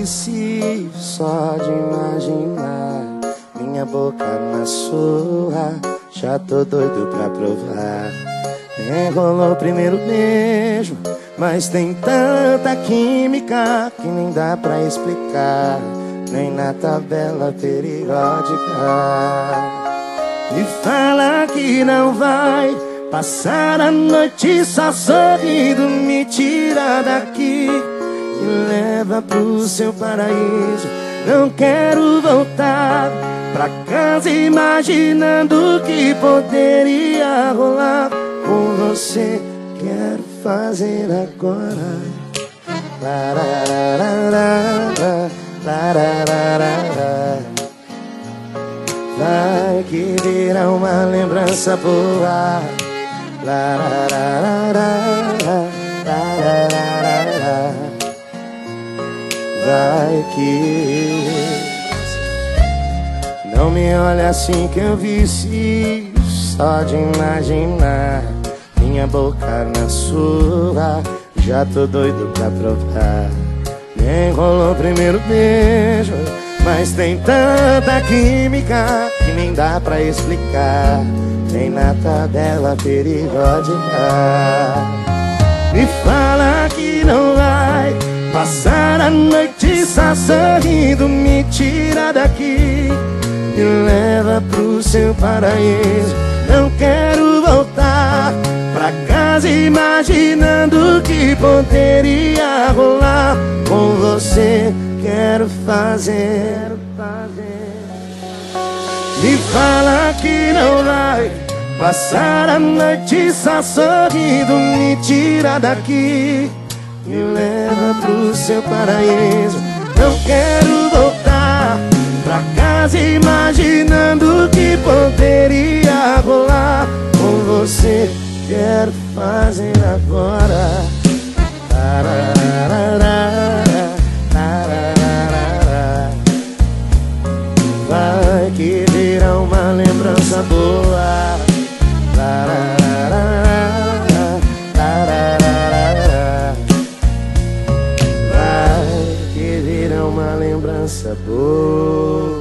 vício só de imaginar minha boca na sua. Já tô doido pra provar. Nem rolou o primeiro beijo, mas tem tanta química que nem dá pra explicar, nem na tabela periódica. Me fala que não vai passar a noite só sorrindo, me tira daqui, me leva pro seu paraíso. Não quero voltar pra casa imaginando o que poderia rolar com você. Quero fazer agora. Larararara, larararara. Vai que vira uma lembrança boa. Larararara, larararara. Vai que... Não me olha assim que eu vici só de imaginar minha boca na sua. Já tô doido pra provar. Nem rolou o primeiro beijo, mas tem tanta química que nem dá pra explicar, nem na tabela periódica. Me fala que não vai passar a noite só sorrindo, me tira daqui, me leva pro seu paraíso. Não quero voltar pra casa imaginando o que poderia rolar com você. Quero fazer. Me fala que não vai passar a noite só sorrindo, me tira daqui, me leva pro seu paraíso. Não quero voltar pra casa imaginando o que poderia rolar com você. Quero fazer agora. Tararara, tararara. Vai que vira uma lembrança boa. Tararara, tararara. Vai que vira uma lembrança boa.